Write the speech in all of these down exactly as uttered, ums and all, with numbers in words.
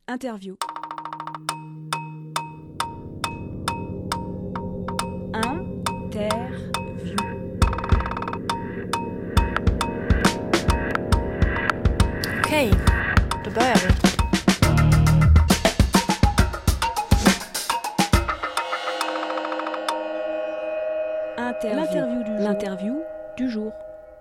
Interview. Interview. Okej, då börjar vi. Interview. L'interview du jour. L'interview du jour.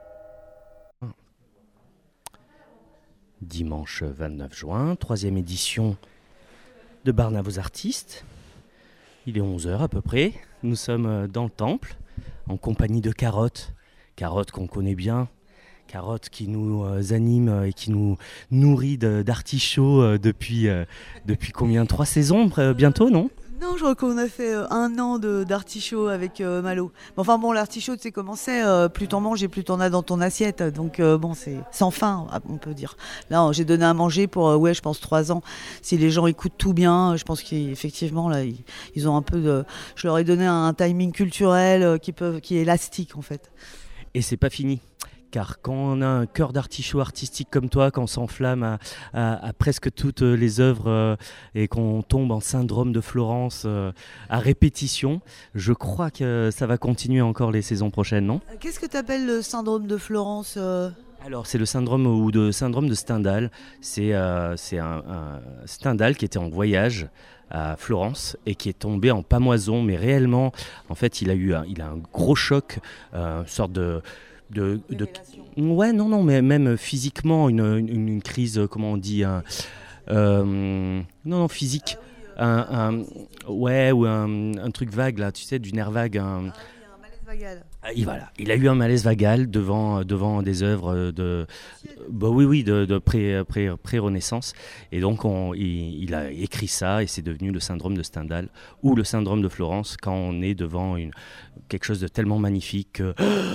Dimanche vingt-neuf juin, troisième édition de Barnave aux artistes. Il est onze heures à peu près. Nous sommes dans le temple en compagnie de Carotte. Carotte qu'on connaît bien. Carotte qui nous anime et qui nous nourrit de, d'artichauts depuis, depuis combien ? Trois saisons bientôt, non ? Non, je crois qu'on a fait euh, un an de, d'artichaut avec euh, Malo. Mais enfin bon, l'artichaut, tu sais comment c'est, euh, plus t'en manges et plus t'en as dans ton assiette. Donc euh, bon, c'est sans fin, on peut dire. Là, j'ai donné à manger pour, euh, ouais, je pense trois ans. Si les gens écoutent tout bien, je pense qu'effectivement, là, ils, ils ont un peu de... Je leur ai donné un, un timing culturel euh, qui, peut, qui est élastique, en fait. Et c'est pas fini. Car quand on a un cœur d'artichaut artistique comme toi, quand on s'enflamme à, à, à presque toutes les œuvres euh, et qu'on tombe en syndrome de Florence euh, à répétition, je crois que ça va continuer encore les saisons prochaines, non ? Qu'est-ce que tu appelles le syndrome de Florence euh... Alors c'est le syndrome ou de syndrome de Stendhal. C'est, euh, c'est un, un Stendhal qui était en voyage à Florence et qui est tombé en pamoison, mais réellement, en fait, il a eu un, il a un gros choc, euh, une sorte de De, de, ouais, non, non, mais même physiquement, une, une, une crise, comment on dit, un, euh, non, non, physique, un, un, ouais, ou un, un truc vague, là, tu sais, du nerf vague. Un, ah, oui, un malaise vagal. Et voilà, il a eu un malaise vagal devant, devant des œuvres de, bah oui, oui, de, de pré, pré, pré-Renaissance. Et donc, on, il, il a écrit ça et c'est devenu le syndrome de Stendhal ou le syndrome de Florence quand on est devant une, quelque chose de tellement magnifique que...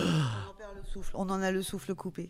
On en a le souffle coupé.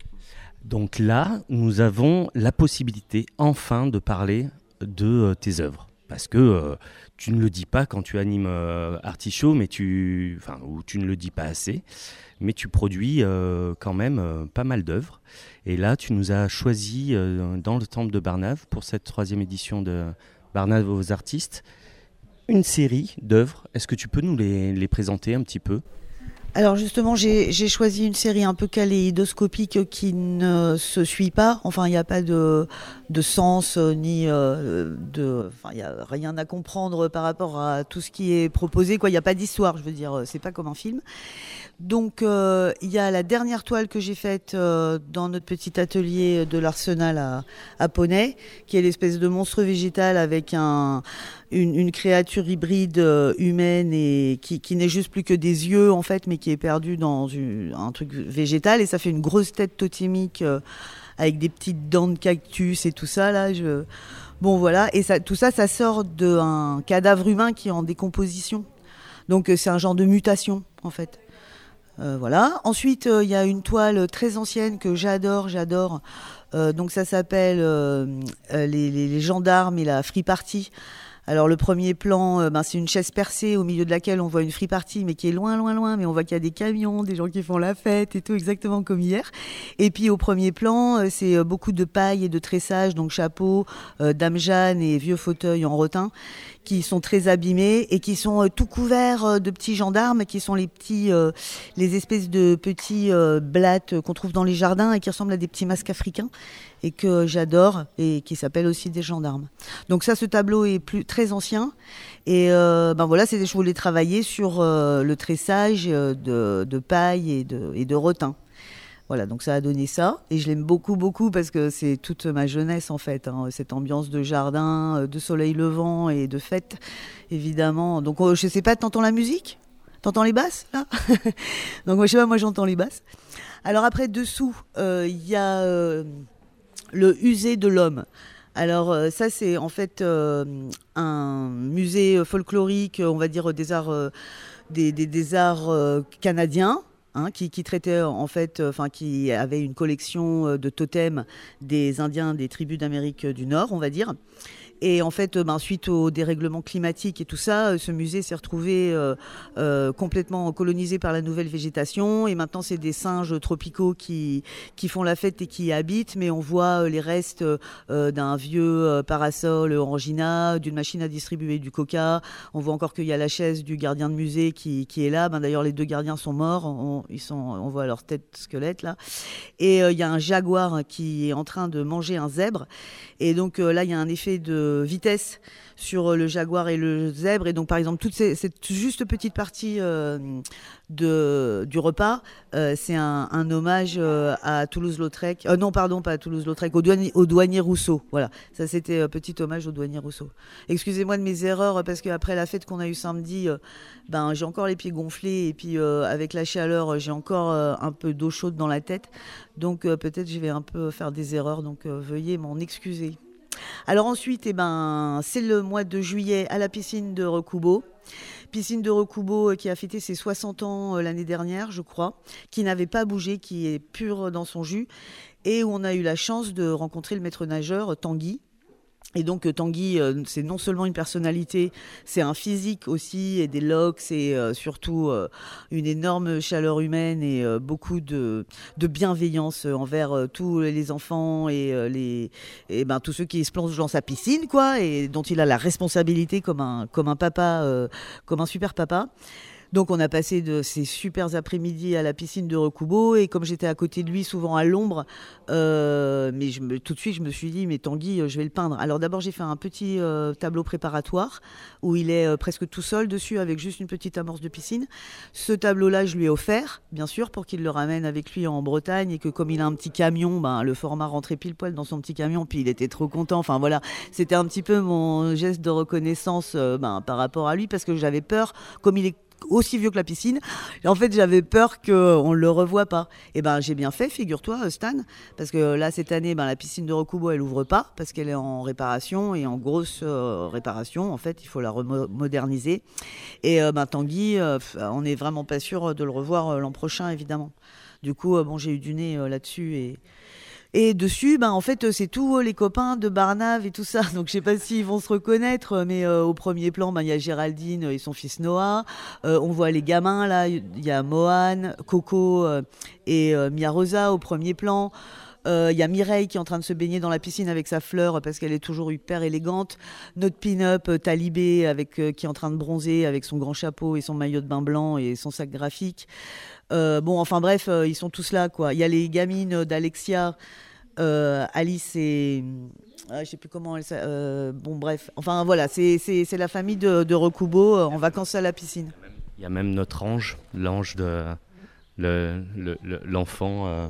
Donc là, nous avons la possibilité enfin de parler de euh, tes œuvres. Parce que euh, tu ne le dis pas quand tu animes euh, Artichaut, mais tu, enfin, ou tu ne le dis pas assez, mais tu produis euh, quand même euh, pas mal d'œuvres. Et là, tu nous as choisi euh, dans le temple de Barnave, pour cette troisième édition de Barnave aux artistes, une série d'œuvres. Est-ce que tu peux nous les, les présenter un petit peu ? Alors justement, j'ai, j'ai choisi une série un peu kaléidoscopique qui ne se suit pas. Enfin, il n'y a pas de, de sens euh, ni euh, de... Enfin, il n'y a rien à comprendre par rapport à tout ce qui est proposé, quoi. Il n'y a pas d'histoire, je veux dire, c'est pas comme un film. Donc, euh, il y a la dernière toile que j'ai faite euh, dans notre petit atelier de l'Arsenal à, à Poney, qui est l'espèce de monstre végétal avec un... Une, une créature hybride euh, humaine et qui, qui n'est juste plus que des yeux en fait, mais qui est perdue dans une, un truc végétal, et ça fait une grosse tête totémique euh, avec des petites dents de cactus et tout ça là. Je... Bon voilà, et ça, tout ça, ça sort d'un cadavre humain qui est en décomposition. Donc c'est un genre de mutation en fait. Euh, voilà. Ensuite, il euh, y a une toile très ancienne que j'adore, j'adore. Euh, donc ça s'appelle euh, les, les, les gendarmes et la free party. Alors le premier plan, euh, ben, c'est une chaise percée au milieu de laquelle on voit une free party, mais qui est loin, loin, loin, mais on voit qu'il y a des camions, des gens qui font la fête et tout, exactement comme hier. Et puis au premier plan, euh, c'est euh, beaucoup de paille et de tressage, donc chapeau, euh, dame Jeanne et vieux fauteuils en rotin, qui sont très abîmés et qui sont euh, tout couverts euh, de petits gendarmes, qui sont les petits, euh, les espèces de petits euh, blattes qu'on trouve dans les jardins et qui ressemblent à des petits masques africains et que j'adore et qui s'appellent aussi des gendarmes. Donc ça, ce tableau est plus très ancien et euh, ben voilà, c'est, je voulais travailler sur euh, le tressage de, de paille et de, et de rotin. Voilà, donc ça a donné ça et je l'aime beaucoup, beaucoup parce que c'est toute ma jeunesse en fait, hein, cette ambiance de jardin, de soleil levant et de fête, évidemment. Donc je sais pas, t'entends la musique ? T'entends les basses là ? Donc moi, je sais pas, moi j'entends les basses. Alors après, dessous, il euh, y a euh, le Usé de l'homme. Alors euh, ça, c'est en fait euh, un musée folklorique, on va dire des arts, euh, des, des, des arts euh, canadiens. Hein, qui, qui traitait en fait, enfin euh, qui avait une collection de totems des Indiens des tribus d'Amérique du Nord, on va dire. Et en fait, ben, suite au dérèglement climatique et tout ça, ce musée s'est retrouvé euh, euh, complètement colonisé par la nouvelle végétation. Et maintenant, c'est des singes tropicaux qui, qui font la fête et qui y habitent. Mais on voit les restes euh, d'un vieux parasol orangina, d'une machine à distribuer du coca. On voit encore qu'il y a la chaise du gardien de musée qui, qui est là. Ben, d'ailleurs, les deux gardiens sont morts. On, ils sont, on voit leur tête squelette là. Et il euh, y a un jaguar qui est en train de manger un zèbre. Et donc euh, là, il y a un effet de vitesse sur le jaguar et le zèbre. Et donc, par exemple, toute ces, cette juste petite partie euh, de, du repas, euh, c'est un, un hommage euh, à Toulouse-Lautrec. Euh, non, pardon, pas à Toulouse-Lautrec, au douanier, au douanier Rousseau. Voilà, ça c'était un petit hommage au douanier Rousseau. Excusez-moi de mes erreurs, parce qu'après la fête qu'on a eue samedi, euh, ben, j'ai encore les pieds gonflés. Et puis, euh, avec la chaleur, j'ai encore euh, un peu d'eau chaude dans la tête. Donc, euh, peut-être je vais un peu faire des erreurs. Donc, euh, veuillez m'en excuser. Alors ensuite, eh ben, c'est le mois de juillet à la piscine de Recoubeau. Piscine de Recoubeau qui a fêté ses soixante ans l'année dernière, je crois, qui n'avait pas bougé, qui est pure dans son jus, et où on a eu la chance de rencontrer le maître nageur Tanguy. Et donc Tanguy, euh, c'est non seulement une personnalité, c'est un physique aussi, et des locks, et euh, surtout euh, une énorme chaleur humaine et euh, beaucoup de, de bienveillance envers euh, tous les enfants et, euh, les, et ben, tous ceux qui se plongent dans sa piscine, quoi, et dont il a la responsabilité comme un, comme un papa, euh, comme un super papa. Donc on a passé de ces super après-midi à la piscine de Recoubeau, et comme j'étais à côté de lui, souvent à l'ombre, euh, mais je me, tout de suite je me suis dit, mais Tanguy, je vais le peindre. Alors d'abord j'ai fait un petit euh, tableau préparatoire où il est euh, presque tout seul dessus avec juste une petite amorce de piscine. Ce tableau-là je lui ai offert, bien sûr, pour qu'il le ramène avec lui en Bretagne, et que comme il a un petit camion, ben, le format rentrait pile poil dans son petit camion, puis il était trop content. Enfin voilà, c'était un petit peu mon geste de reconnaissance euh, ben, par rapport à lui, parce que j'avais peur, comme il est aussi vieux que la piscine. Et en fait, j'avais peur qu'on ne le revoie pas. Et ben, j'ai bien fait, figure-toi, Stan, parce que là, cette année, ben, la piscine de Recoubeau, elle ouvre pas, parce qu'elle est en réparation, et en grosse euh, réparation. En fait, il faut la remoderniser. Et euh, ben, Tanguy, euh, on n'est vraiment pas sûr de le revoir euh, l'an prochain, évidemment. Du coup, euh, bon, j'ai eu du nez euh, là-dessus, et... Et dessus, ben, en fait, c'est tous les copains de Barnave et tout ça. Donc, je sais pas s'ils vont se reconnaître, mais euh, au premier plan, ben, il y a Géraldine et son fils Noah. Euh, on voit les gamins, là. Il y a Mohan, Coco euh, et euh, Mia Rosa au premier plan. Il euh, y a Mireille qui est en train de se baigner dans la piscine avec sa fleur parce qu'elle est toujours hyper élégante. Notre pin-up euh, Talibé avec, euh, qui est en train de bronzer avec son grand chapeau et son maillot de bain blanc et son sac graphique. Euh, bon, enfin bref, euh, ils sont tous là, quoi. Il y a les gamines d'Alexia, euh, Alice et... Euh, je sais plus comment elle s'appelle. Euh, bon, bref. Enfin, voilà, c'est, c'est, c'est la famille de, de Recoubeau euh, en vacances à la piscine. Il y a même notre ange, l'ange de... Le, le, le, l'enfant... Euh...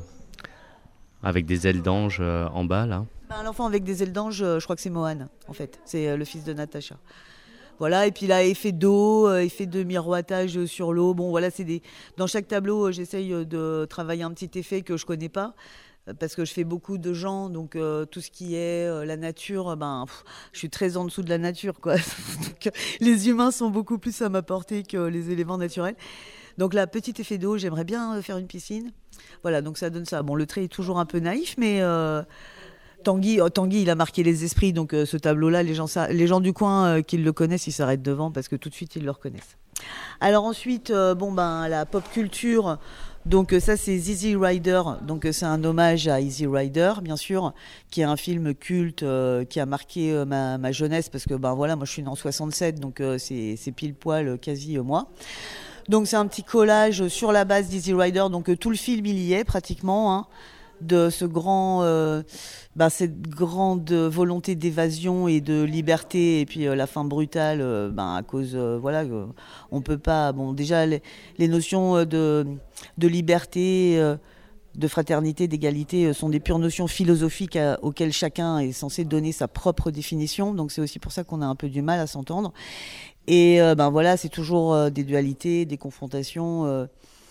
avec des ailes d'ange euh, en bas, là. Ben, l'enfant avec des ailes d'ange, euh, je crois que c'est Mohan, en fait. C'est euh, le fils de Natacha. Voilà, et puis là, effet d'eau, euh, effet de miroitage sur l'eau. Bon, voilà, c'est des... Dans chaque tableau, euh, j'essaye de travailler un petit effet que je connais pas, euh, parce que je fais beaucoup de gens, donc euh, tout ce qui est euh, la nature, ben, pff, je suis très en dessous de la nature, quoi. Donc, les humains sont beaucoup plus à ma portée que les éléments naturels. Donc là, petit effet d'eau, j'aimerais bien faire une piscine. Voilà, donc ça donne ça. Bon, le trait est toujours un peu naïf, mais euh, Tanguy, oh, Tanguy, il a marqué les esprits. Donc euh, ce tableau-là, les gens, ça, les gens du coin euh, qui le connaissent, ils s'arrêtent devant parce que tout de suite, ils le reconnaissent. Alors ensuite, euh, bon, ben, la pop culture. Donc euh, ça, c'est Easy Rider. Donc euh, c'est un hommage à Easy Rider, bien sûr, qui est un film culte euh, qui a marqué euh, ma, ma jeunesse parce que, ben voilà, moi je suis née en soixante-sept, donc euh, c'est, c'est pile poil euh, quasi euh, moi. Donc c'est un petit collage sur la base d'Easy Rider, donc euh, tout le film il y est pratiquement, hein, de ce grand, euh, bah, cette grande volonté d'évasion et de liberté, et puis euh, la fin brutale, euh, bah, à cause, euh, voilà, euh, on peut pas, bon déjà les, les notions de, de liberté, euh, de fraternité, d'égalité euh, sont des pures notions philosophiques à, auxquelles chacun est censé donner sa propre définition, donc c'est aussi pour ça qu'on a un peu du mal à s'entendre. Et euh, ben voilà, c'est toujours euh, des dualités, des confrontations euh,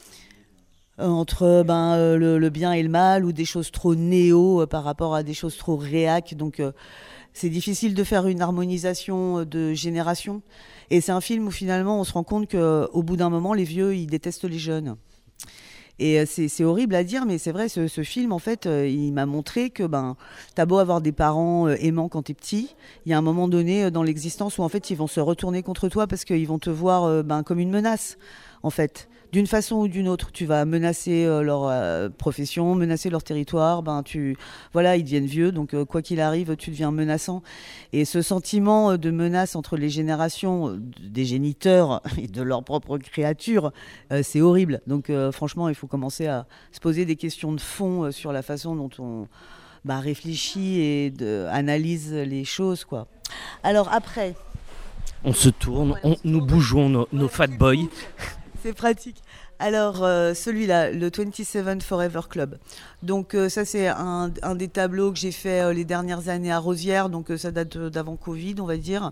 entre ben, euh, le, le bien et le mal, ou des choses trop néo euh, par rapport à des choses trop réac. Donc euh, c'est difficile de faire une harmonisation de génération. Et c'est un film où finalement on se rend compte qu'au bout d'un moment, les vieux, ils détestent les jeunes. Et c'est, c'est horrible à dire, mais c'est vrai, ce, ce film, en fait, euh, il m'a montré que ben, t'as beau avoir des parents euh, aimants quand t'es petit, il y a un moment donné euh, dans l'existence où en fait, ils vont se retourner contre toi parce qu'ils vont te voir euh, ben, comme une menace, en fait. D'une façon ou d'une autre, tu vas menacer euh, leur euh, profession, menacer leur territoire. Ben tu, voilà, ils deviennent vieux, donc euh, quoi qu'il arrive, tu deviens menaçant. Et ce sentiment euh, de menace entre les générations euh, des géniteurs et de leurs propres créatures, euh, c'est horrible. Donc euh, franchement, il faut commencer à se poser des questions de fond euh, sur la façon dont on bah, réfléchit et de, analyse les choses, quoi. Alors après, on se tourne, on, nous bougeons nos, nos fat boys. C'est pratique. Alors, euh, celui-là, le vingt-sept Forever Club. Donc, euh, ça, c'est un, un des tableaux que j'ai fait euh, les dernières années à Rosières. Donc, euh, ça date d'avant Covid, on va dire.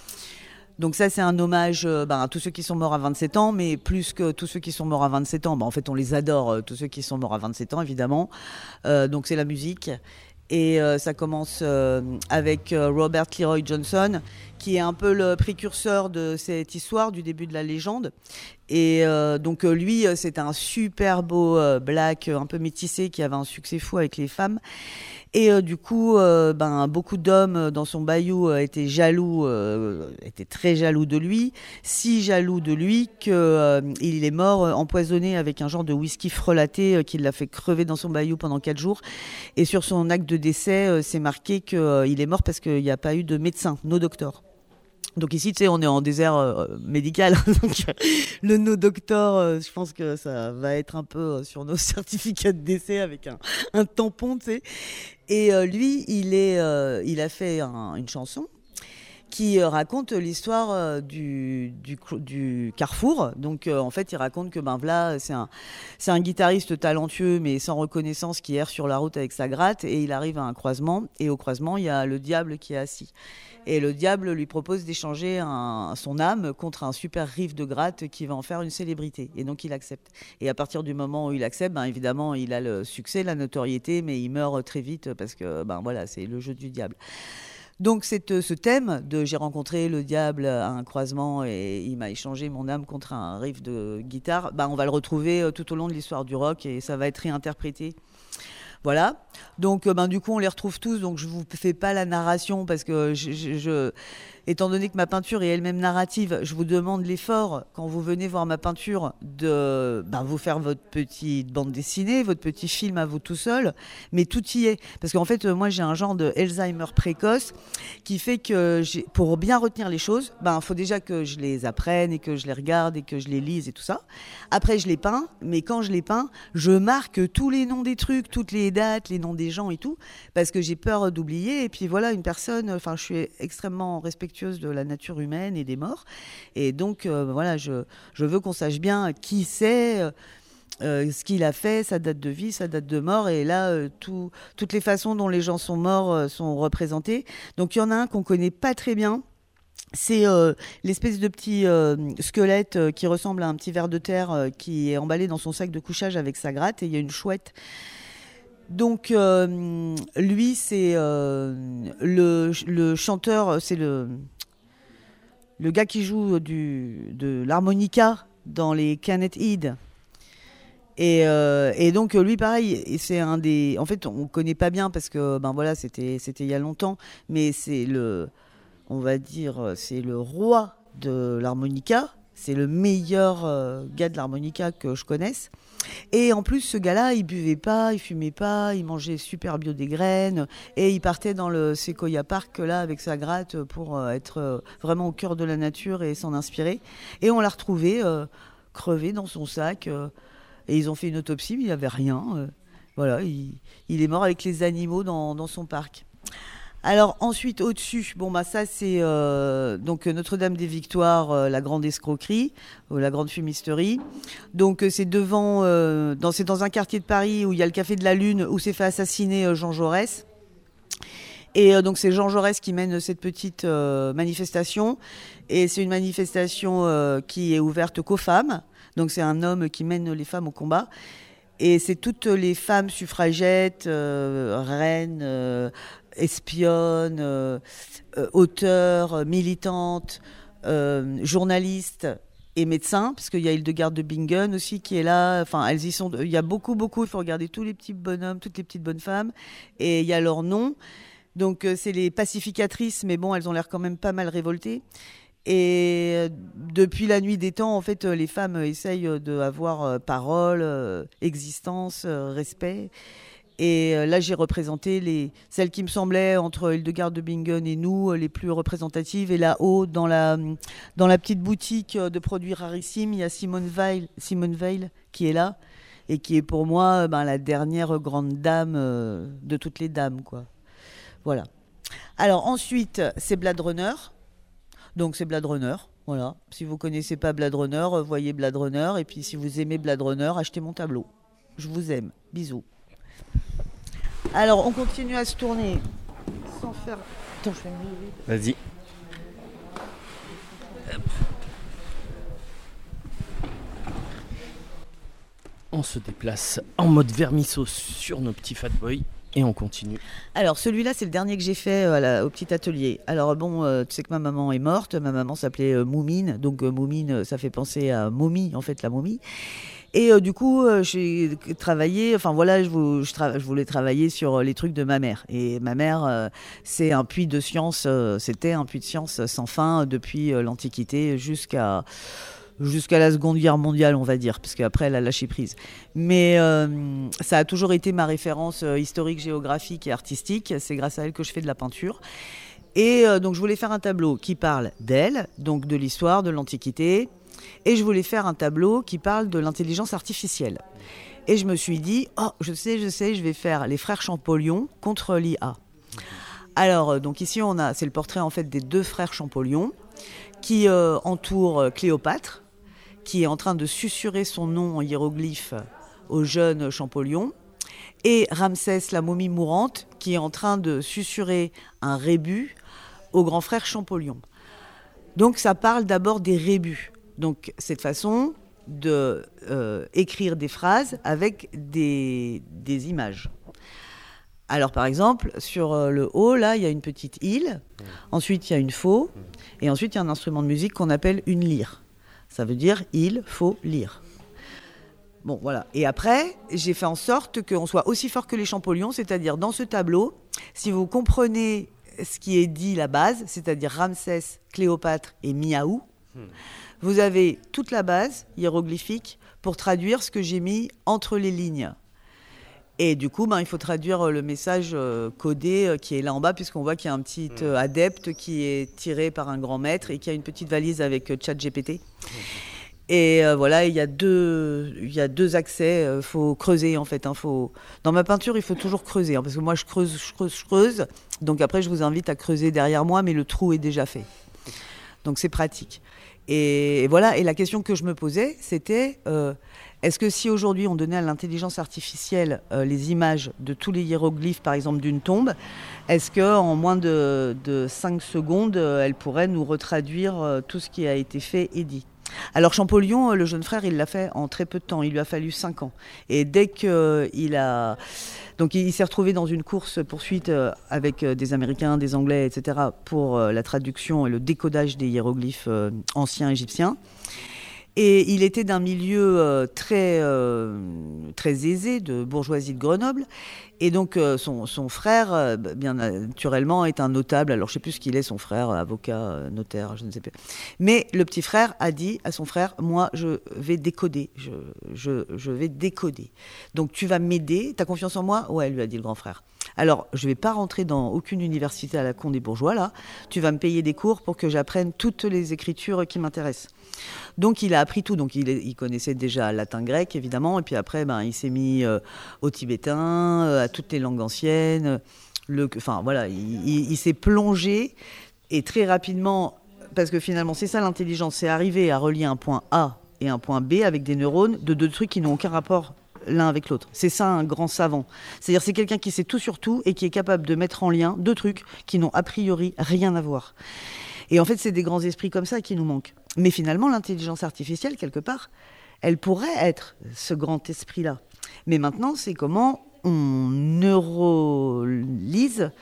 Donc, ça, c'est un hommage euh, ben, à tous ceux qui sont morts à vingt-sept ans, mais plus que tous ceux qui sont morts à vingt-sept ans. Ben, en fait, on les adore, euh, tous ceux qui sont morts à vingt-sept ans, évidemment. Euh, donc, c'est la musique. Et euh, ça commence euh, avec euh, Robert Leroy Johnson, qui est un peu le précurseur de cette histoire du début de la légende. Et euh, donc euh, lui, c'était un super beau euh, black, un peu métissé, qui avait un succès fou avec les femmes. Et euh, du coup, euh, ben, beaucoup d'hommes dans son bayou euh, étaient jaloux, euh, étaient très jaloux de lui, si jaloux de lui qu'il euh, est mort euh, empoisonné avec un genre de whisky frelaté euh, qui l'a fait crever dans son bayou pendant quatre jours. Et sur son acte de décès, euh, c'est marqué qu'il euh, est mort parce qu'il n'y a pas eu de médecin, no doctor. Donc ici, tu sais, on est en désert euh, médical. Donc, le no doctor, euh, je pense que ça va être un peu euh, sur nos certificats de décès avec un, un tampon, tu sais. Et euh, lui, il, est, euh, il a fait un, une chanson qui euh, raconte l'histoire euh, du, du, du Carrefour. Donc, euh, en fait, il raconte que ben voilà, c'est un, c'est un guitariste talentueux, mais sans reconnaissance, qui erre sur la route avec sa gratte. Et il arrive à un croisement. Et au croisement, il y a le diable qui est assis. Et le diable lui propose d'échanger un, son âme contre un super riff de gratte qui va en faire une célébrité. Et donc, il accepte. Et à partir du moment où il accepte, ben, évidemment, il a le succès, la notoriété, mais il meurt très vite parce que ben, voilà, c'est le jeu du diable. Donc, c'est ce thème de j'ai rencontré le diable à un croisement et il m'a échangé mon âme contre un riff de guitare, ben, on va le retrouver tout au long de l'histoire du rock et ça va être réinterprété. Voilà. Donc, ben, du coup, on les retrouve tous. Donc, je ne vous fais pas la narration parce que, je, je, je, étant donné que ma peinture est elle-même narrative, je vous demande l'effort, quand vous venez voir ma peinture, de ben, vous faire votre petite bande dessinée, votre petit film à vous tout seul. Mais tout y est. Parce qu'en fait, moi, j'ai un genre de Alzheimer précoce qui fait que, j'ai, pour bien retenir les choses, il ben, faut déjà que je les apprenne et que je les regarde et que je les lise et tout ça. Après, je les peins. Mais quand je les peins, je marque tous les noms des trucs, toutes les dates, les noms des gens et tout, parce que j'ai peur d'oublier. Et puis voilà, une personne, enfin, je suis extrêmement respectueuse de la nature humaine et des morts. Et donc, euh, voilà, je, je veux qu'on sache bien qui c'est, euh, ce qu'il a fait, sa date de vie, sa date de mort. Et là, euh, tout, toutes les façons dont les gens sont morts euh, sont représentées. Donc, il y en a un qu'on connaît pas très bien. C'est euh, l'espèce de petit euh, squelette euh, qui ressemble à un petit ver de terre euh, qui est emballé dans son sac de couchage avec sa gratte. Et il y a une chouette. Donc, euh, lui, c'est euh, le, le chanteur, c'est le, le gars qui joue du, de l'harmonica dans les Canet Head. Et, euh, et donc, lui, pareil, c'est un des... En fait, on ne connaît pas bien parce que, ben voilà, c'était, c'était il y a longtemps, mais c'est le, on va dire, c'est le roi de l'harmonica. C'est le meilleur euh, gars de l'harmonica que je connaisse. Et en plus, ce gars-là, il buvait pas, il fumait pas, il mangeait super bio des graines et il partait dans le Sequoia Park là avec sa gratte pour euh, être euh, vraiment au cœur de la nature et s'en inspirer. Et on l'a retrouvé euh, crevé dans son sac euh, et ils ont fait une autopsie, mais il avait rien. Euh, voilà, il, il est mort avec les animaux dans, dans son parc. Alors ensuite au-dessus, bon bah ça c'est euh, donc Notre-Dame des Victoires, euh, la grande escroquerie, euh, la grande fumisterie. Donc euh, c'est devant, euh, dans, c'est dans un quartier de Paris où il y a le Café de la Lune où s'est fait assassiner euh, Jean Jaurès. Et euh, donc c'est Jean Jaurès qui mène cette petite euh, manifestation. Et c'est une manifestation euh, qui est ouverte qu'aux femmes. Donc c'est un homme qui mène les femmes au combat. Et c'est toutes les femmes suffragettes, euh, reines, euh, espionnes, euh, euh, auteurs, militantes, euh, journalistes et médecin, parce qu'il y a Hildegard de Bingen aussi qui est là. Enfin, elles y sont. Il y a beaucoup, beaucoup. Il faut regarder tous les petits bonhommes, toutes les petites bonnes femmes, et il y a leur nom. Donc, euh, c'est les pacificatrices, mais bon, elles ont l'air quand même pas mal révoltées. Et euh, depuis la nuit des temps, en fait, euh, les femmes euh, essayent d'avoir euh, parole, euh, existence, euh, respect. Et euh, là, j'ai représenté les, celles qui me semblaient, entre Hildegard de Bingen et nous, euh, les plus représentatives. Et là-haut, dans la, dans la petite boutique de produits rarissimes, il y a Simone Weil, Simone Weil qui est là, et qui est pour moi euh, ben, la dernière grande dame euh, de toutes les dames, quoi. Voilà. Alors ensuite, c'est Blade Runner. Donc c'est Blade Runner, voilà. Si vous ne connaissez pas Blade Runner, voyez Blade Runner. Et puis si vous aimez Blade Runner, achetez mon tableau. Je vous aime. Bisous. Alors on continue à se tourner sans faire... Attends, je fais mieux. Vas-y. Hop. On se déplace en mode vermisseau sur nos petits fat boys. Et on continue. Alors celui-là, c'est le dernier que j'ai fait euh, à la, au petit atelier. Alors bon, euh, tu sais que ma maman est morte. Ma maman s'appelait euh, Moumine. Donc euh, Moumine, ça fait penser à momie, en fait, la momie. Et euh, du coup, euh, j'ai travaillé, enfin voilà, je, vous, je, tra- je voulais travailler sur les trucs de ma mère. Et ma mère, euh, c'est un puits de science, euh, c'était un puits de science sans fin depuis euh, l'Antiquité jusqu'à... jusqu'à la Seconde Guerre mondiale, on va dire, parce qu'après, elle a lâché prise. Mais euh, ça a toujours été ma référence euh, historique, géographique et artistique. C'est grâce à elle que je fais de la peinture. Et euh, donc, je voulais faire un tableau qui parle d'elle, donc de l'histoire, de l'Antiquité. Et je voulais faire un tableau qui parle de l'intelligence artificielle. Et je me suis dit, oh, je sais, je sais, je vais faire les frères Champollion contre l'I A. Alors, euh, donc ici, on a, c'est le portrait, en fait, des deux frères Champollion qui euh, entourent Cléopâtre, qui est en train de susurrer son nom en hiéroglyphe au jeune Champollion, et Ramsès, la momie mourante, qui est en train de susurrer un rébut au grand frère Champollion. Donc ça parle d'abord des rébus. Donc cette façon de euh, écrire des phrases avec des, des images. Alors par exemple, sur le haut, là, il y a une petite île, ensuite il y a une faux, et ensuite il y a un instrument de musique qu'on appelle une lyre. Ça veut dire il faut lire. Bon, voilà. Et après, j'ai fait en sorte qu'on soit aussi fort que les Champollion, c'est-à-dire dans ce tableau, si vous comprenez ce qui est dit la base, c'est-à-dire Ramsès, Cléopâtre et Miaou, hmm. vous avez toute la base hiéroglyphique pour traduire ce que j'ai mis entre les lignes. Et du coup, ben, il faut traduire le message euh, codé euh, qui est là en bas, puisqu'on voit qu'il y a un petit euh, adepte qui est tiré par un grand maître et qui a une petite valise avec euh, ChatGPT. Et euh, voilà, il y a deux, il y a deux accès. Il euh, faut creuser, en fait. Hein, faut... Dans ma peinture, il faut toujours creuser. Hein, parce que moi, je creuse, je creuse, je creuse. Donc après, je vous invite à creuser derrière moi, mais le trou est déjà fait. Donc c'est pratique. Et, et voilà. Et la question que je me posais, c'était... Euh, Est-ce que si aujourd'hui on donnait à l'intelligence artificielle euh, les images de tous les hiéroglyphes, par exemple d'une tombe, est-ce qu'en moins de, de cinq secondes, euh, elle pourrait nous retraduire euh, tout ce qui a été fait et dit ? Alors Champollion, le jeune frère, il l'a fait en très peu de temps. Il lui a fallu cinq ans. Et dès qu'il a... Donc il s'est retrouvé dans une course-poursuite avec des Américains, des Anglais, et cetera pour la traduction et le décodage des hiéroglyphes anciens égyptiens. Et il était d'un milieu euh, très, euh, très aisé, de bourgeoisie de Grenoble. Et donc euh, son, son frère, euh, bien naturellement, est un notable. Alors je ne sais plus ce qu'il est, son frère, avocat, notaire, je ne sais plus. Mais le petit frère a dit à son frère, moi je vais décoder, je, je, je vais décoder. Donc tu vas m'aider, t'as confiance en moi ? Ouais, lui a dit le grand frère. Alors, je ne vais pas rentrer dans aucune université à la con des bourgeois, là. Tu vas me payer des cours pour que j'apprenne toutes les écritures qui m'intéressent. Donc, il a appris tout. Donc, il, est, il connaissait déjà latin, grec, évidemment. Et puis après, ben, il s'est mis euh, au tibétain, euh, à toutes les langues anciennes. Le, enfin, voilà, il, il, il s'est plongé. Et très rapidement, parce que finalement, c'est ça l'intelligence, c'est arriver à relier un point A et un point B avec des neurones de deux trucs qui n'ont aucun rapport l'un avec l'autre. C'est ça un grand savant. C'est-à-dire c'est quelqu'un qui sait tout sur tout et qui est capable de mettre en lien deux trucs qui n'ont a priori rien à voir. Et en fait, c'est des grands esprits comme ça qui nous manquent. Mais finalement, l'intelligence artificielle, quelque part, elle pourrait être ce grand esprit-là. Mais maintenant, c'est comment on neurolise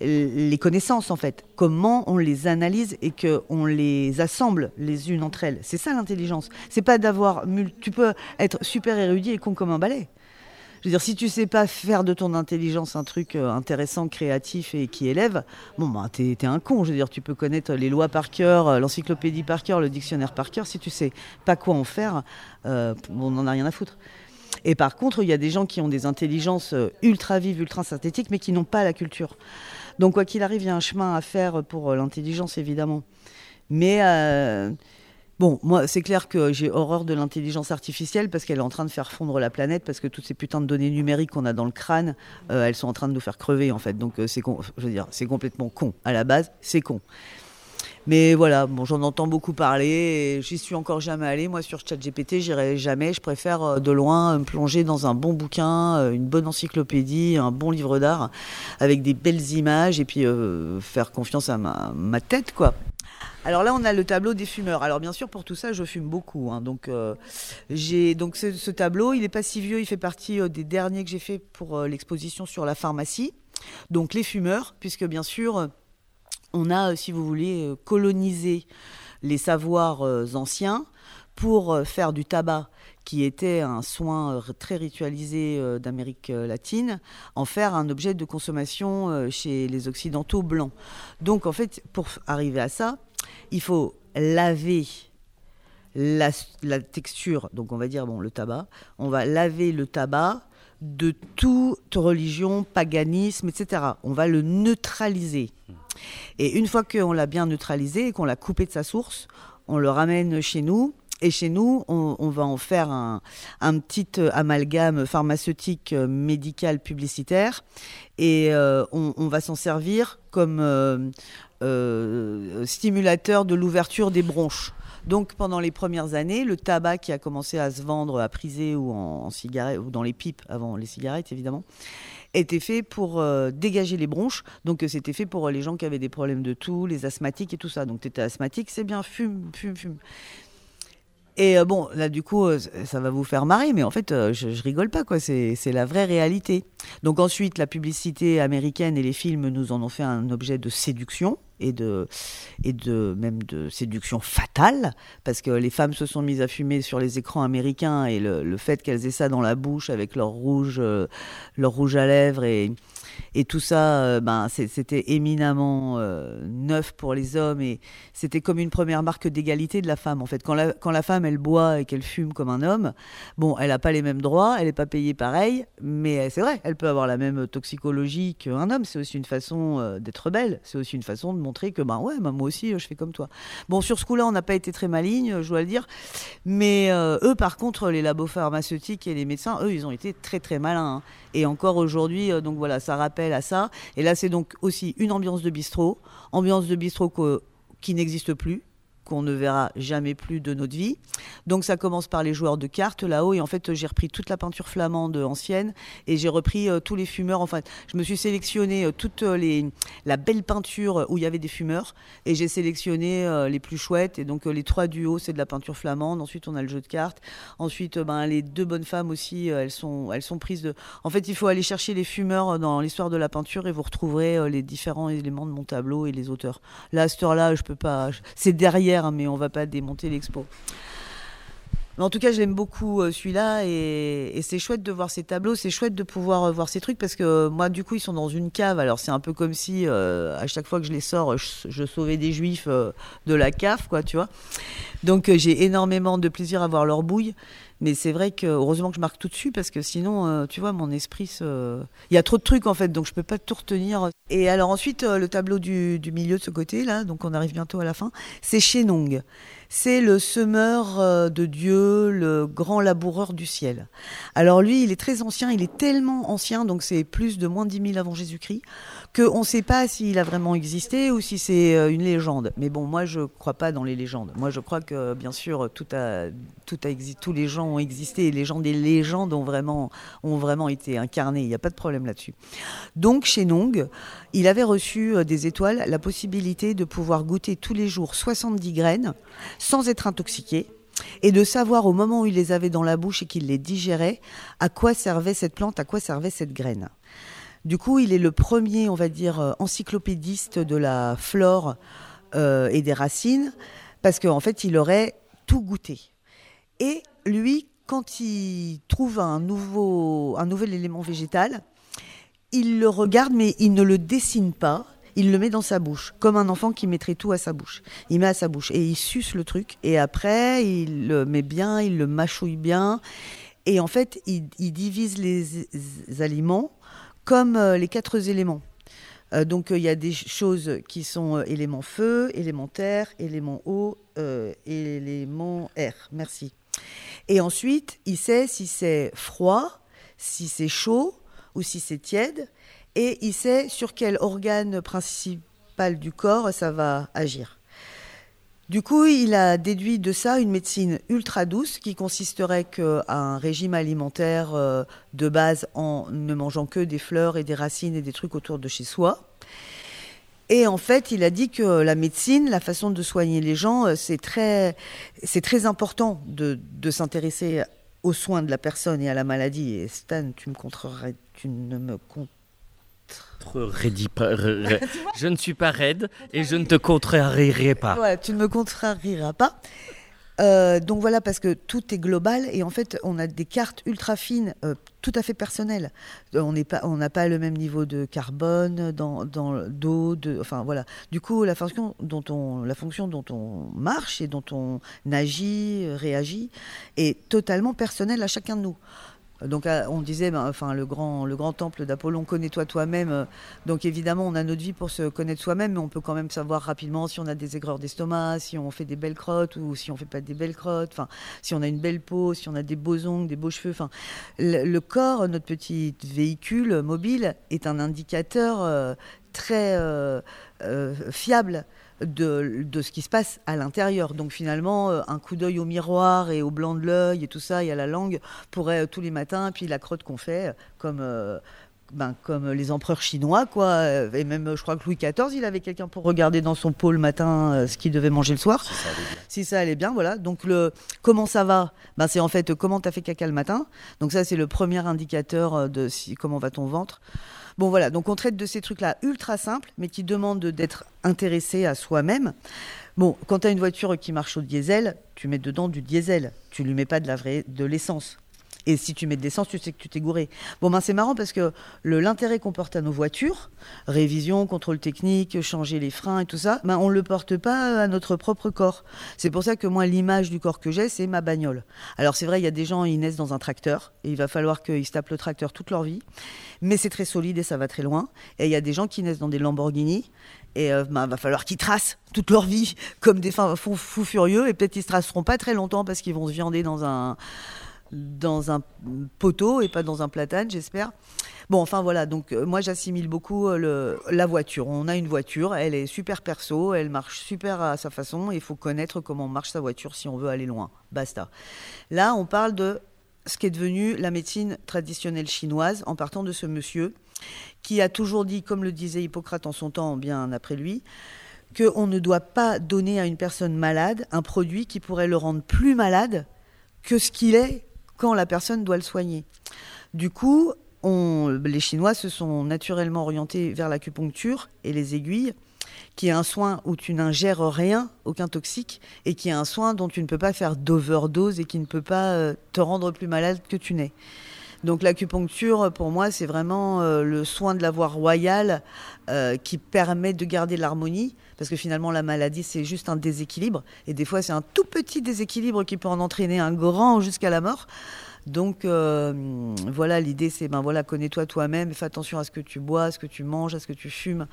les connaissances en fait, comment on les analyse et qu'on les assemble les unes entre elles. C'est ça l'intelligence. C'est pas d'avoir, tu peux être super érudit et con comme un balai. Je veux dire, si tu sais pas faire de ton intelligence un truc intéressant, créatif et qui élève, bon bah t'es, t'es un con. Je veux dire, tu peux connaître les lois par cœur, l'encyclopédie par cœur, le dictionnaire par cœur, si tu sais pas quoi en faire, euh, on n'en a rien à foutre. Et par contre, il y a des gens qui ont des intelligences ultra vives, ultra synthétiques, mais qui n'ont pas la culture. Donc quoi qu'il arrive, il y a un chemin à faire pour l'intelligence, évidemment. Mais euh, bon, moi, c'est clair que j'ai horreur de l'intelligence artificielle parce qu'elle est en train de faire fondre la planète, parce que toutes ces putains de données numériques qu'on a dans le crâne, euh, elles sont en train de nous faire crever, en fait. Donc euh, c'est con, je veux dire, c'est complètement con. À la base, c'est con. Mais voilà, bon, j'en entends beaucoup parler et j'y suis encore jamais allée. Moi, sur ChatGPT, j'irai jamais. Je préfère de loin me plonger dans un bon bouquin, une bonne encyclopédie, un bon livre d'art avec des belles images et puis euh, faire confiance à ma, ma tête, quoi. Alors là, on a le tableau des fumeurs. Alors bien sûr, pour tout ça, je fume beaucoup. Hein. Donc, euh, j'ai donc ce, ce tableau, il n'est pas si vieux. Il fait partie euh, des derniers que j'ai fait pour euh, l'exposition sur la pharmacie. Donc les fumeurs, puisque bien sûr... On a, si vous voulez, colonisé les savoirs anciens pour faire du tabac, qui était un soin très ritualisé d'Amérique latine, en faire un objet de consommation chez les Occidentaux blancs. Donc, en fait, pour arriver à ça, il faut laver la, la texture, donc on va dire, bon, le tabac, on va laver le tabac de toute religion, paganisme, et cetera. On va le neutraliser. Et une fois qu'on l'a bien neutralisé et qu'on l'a coupé de sa source, on le ramène chez nous. Et chez nous, on, on va en faire un, un petit amalgame pharmaceutique, médical, publicitaire. Et euh, on, on va s'en servir comme euh, euh, stimulateur de l'ouverture des bronches. Donc pendant les premières années, le tabac qui a commencé à se vendre à prisée ou en, en cigarette, ou dans les pipes, avant les cigarettes évidemment, était fait pour euh, dégager les bronches. Donc c'était fait pour les gens qui avaient des problèmes de toux, les asthmatiques et tout ça. Donc tu étais asthmatique, c'est bien, fume, fume, fume. Et euh, bon, là du coup, euh, ça va vous faire marrer, mais en fait, euh, je, je rigole pas, quoi. C'est, c'est la vraie réalité. Donc ensuite, la publicité américaine et les films nous en ont fait un objet de séduction. Et de, et de même de séduction fatale, parce que les femmes se sont mises à fumer sur les écrans américains et le, le fait qu'elles aient ça dans la bouche avec leur rouge, euh, leur rouge à lèvres et, et tout ça, euh, ben, c'est, c'était éminemment euh, neuf pour les hommes et c'était comme une première marque d'égalité de la femme en fait. Quand la, quand la femme elle boit et qu'elle fume comme un homme, bon, elle n'a pas les mêmes droits, elle n'est pas payée pareil, mais c'est vrai, elle peut avoir la même toxicologie qu'un homme. C'est aussi une façon euh, d'être belle, c'est aussi une façon de montrer que ben ouais, ben moi aussi je fais comme toi. Bon, sur ce coup-là, on n'a pas été très maligne, je dois le dire, mais euh, eux par contre, les labos pharmaceutiques et les médecins, eux, ils ont été très très malins. Hein. Et encore aujourd'hui, euh, donc voilà, ça rappelle à ça. Et là, c'est donc aussi une ambiance de bistrot, ambiance de bistrot que, qui n'existe plus, qu'on ne verra jamais plus de notre vie. Donc ça commence par les joueurs de cartes là-haut et en fait j'ai repris toute la peinture flamande ancienne et j'ai repris euh, tous les fumeurs. Enfin, je me suis sélectionné euh, toute les, la belle peinture où il y avait des fumeurs et j'ai sélectionné euh, les plus chouettes et donc euh, les trois du haut c'est de la peinture flamande. Ensuite on a le jeu de cartes. Ensuite euh, ben, les deux bonnes femmes aussi euh, elles sont, elles sont prises de... En fait il faut aller chercher les fumeurs dans l'histoire de la peinture et vous retrouverez euh, les différents éléments de mon tableau et les auteurs. Là à cette heure-là je peux pas... C'est derrière mais on va pas démonter l'expo. Mais en tout cas, je l'aime beaucoup euh, celui-là et, et c'est chouette de voir ces tableaux, c'est chouette de pouvoir euh, voir ces trucs parce que euh, moi, du coup, ils sont dans une cave. Alors c'est un peu comme si euh, à chaque fois que je les sors, je, je sauvais des juifs euh, de la cave, quoi, tu vois. Donc euh, j'ai énormément de plaisir à voir leur bouille. Mais c'est vrai que heureusement que je marque tout dessus parce que sinon, euh, tu vois, mon esprit, se... il y a trop de trucs en fait, donc je peux pas tout retenir. Et alors ensuite, euh, le tableau du, du milieu de ce côté là, donc on arrive bientôt à la fin, c'est Shennong. C'est le semeur euh, de Dieu, le grand laboureur du ciel. Alors lui, il est très ancien, il est tellement ancien, donc c'est plus de moins de dix mille avant Jésus-Christ, qu'on ne sait pas s'il a vraiment existé ou si c'est euh, une légende. Mais bon, moi je crois pas dans les légendes. Moi je crois que bien sûr tout a, tout a existé, tous les gens ont existé et les gens des légendes ont vraiment, ont vraiment été incarnés. Il n'y a pas de problème là-dessus. Donc Shennong, il avait reçu euh, des étoiles la possibilité de pouvoir goûter tous les jours soixante-dix graines sans être intoxiqué et de savoir au moment où il les avait dans la bouche et qu'il les digérait à quoi servait cette plante, à quoi servait cette graine. Du coup, il est le premier, on va dire, encyclopédiste de la flore euh, et des racines, parce qu'en fait, il aurait tout goûté. Et lui, quand il trouve un, nouveau, un nouvel élément végétal, il le regarde, mais il ne le dessine pas. Il le met dans sa bouche, comme un enfant qui mettrait tout à sa bouche. Il met à sa bouche et il suce le truc. Et après, il le met bien, il le mâchouille bien. Et en fait, il, il divise les, les aliments comme euh, les quatre éléments. Euh, donc, il euh, y a des choses qui sont euh, élément feu, élément terre, élément eau, euh, élément air. Merci. Et ensuite, il sait si c'est froid, si c'est chaud ou si c'est tiède. Et il sait sur quel organe principal du corps ça va agir. Du coup, il a déduit de ça une médecine ultra douce qui consisterait qu'à un régime alimentaire euh, de base en ne mangeant que des fleurs et des racines et des trucs autour de chez soi. Et en fait, il a dit que la médecine, la façon de soigner les gens, c'est très, c'est très important de, de s'intéresser aux soins de la personne et à la maladie. Et Stan, tu, me contrerais, tu ne me comptes Ready, je ne suis pas raide et je ne te contrarierai pas. Voilà, tu ne me contrarieras pas. Euh, donc voilà, parce que tout est global et en fait, on a des cartes ultra fines, euh, tout à fait personnelles. On n'est pas, on n'a pas le même niveau de carbone, dans, dans d'eau, de, enfin voilà. Du coup, la fonction dont on, la fonction dont on marche et dont on agit, réagit, est totalement personnelle à chacun de nous. Donc on disait, ben, enfin le grand, le grand temple d'Apollon, connais-toi toi-même. Donc évidemment, on a notre vie pour se connaître soi-même, mais on peut quand même savoir rapidement si on a des aigreurs d'estomac, si on fait des belles crottes ou si on fait pas des belles crottes. Enfin, si on a une belle peau, si on a des beaux ongles, des beaux cheveux. Enfin, le, le corps, notre petit véhicule mobile, est un indicateur euh, très euh, euh, fiable. De, de ce qui se passe à l'intérieur. Donc finalement, euh, un coup d'œil au miroir et au blanc de l'œil et tout ça, et à la langue, pourrait euh, tous les matins, puis la crotte qu'on fait, euh, comme, euh, ben, comme les empereurs chinois, quoi. Et même, je crois que Louis quatorze, il avait quelqu'un pour regarder dans son pot le matin euh, ce qu'il devait manger le soir. Si ça allait bien. Si ça allait bien, voilà. Donc le comment ça va, ben, c'est en fait euh, comment tu as fait caca le matin. Donc ça, c'est le premier indicateur de si, comment va ton ventre. Bon voilà, donc on traite de ces trucs-là ultra simples, mais qui demandent d'être intéressé à soi-même. Bon, quand tu as une voiture qui marche au diesel, tu mets dedans du diesel. Tu lui mets pas de, la vraie, de l'essence. Et si tu mets de l'essence, tu sais que tu t'es gouré. Bon, ben c'est marrant parce que le, l'intérêt qu'on porte à nos voitures, révision, contrôle technique, changer les freins et tout ça, ben on ne le porte pas à notre propre corps. C'est pour ça que moi, l'image du corps que j'ai, c'est ma bagnole. Alors c'est vrai, il y a des gens, ils naissent dans un tracteur, et il va falloir qu'ils se tapent le tracteur toute leur vie. Mais c'est très solide et ça va très loin. Et il y a des gens qui naissent dans des Lamborghini, et il euh, ben, va falloir qu'ils tracent toute leur vie comme des fous, fous furieux, et peut-être qu'ils ne se traceront pas très longtemps parce qu'ils vont se viander dans un... dans un poteau et pas dans un platane, j'espère. Bon, enfin voilà, donc euh, moi j'assimile beaucoup euh, le, la voiture. On a une voiture, elle est super perso, elle marche super à sa façon, et il faut connaître comment marche sa voiture si on veut aller loin. Basta. Là, on parle de ce qui est devenu la médecine traditionnelle chinoise, en partant de ce monsieur qui a toujours dit, comme le disait Hippocrate en son temps, bien après lui, qu'on ne doit pas donner à une personne malade un produit qui pourrait le rendre plus malade que ce qu'il est quand la personne doit le soigner. Du coup, on, les Chinois se sont naturellement orientés vers l'acupuncture et les aiguilles, qui est un soin où tu n'ingères rien, aucun toxique, et qui est un soin dont tu ne peux pas faire d'overdose et qui ne peut pas euh, te rendre plus malade que tu n'es. Donc l'acupuncture, pour moi, c'est vraiment euh, le soin de la voie royale euh, qui permet de garder l'harmonie, parce que finalement, la maladie, c'est juste un déséquilibre. Et des fois, c'est un tout petit déséquilibre qui peut en entraîner un grand jusqu'à la mort. Donc euh, voilà, l'idée, c'est, ben voilà, connais-toi toi-même, fais attention à ce que tu bois, à ce que tu manges, à ce que tu fumes.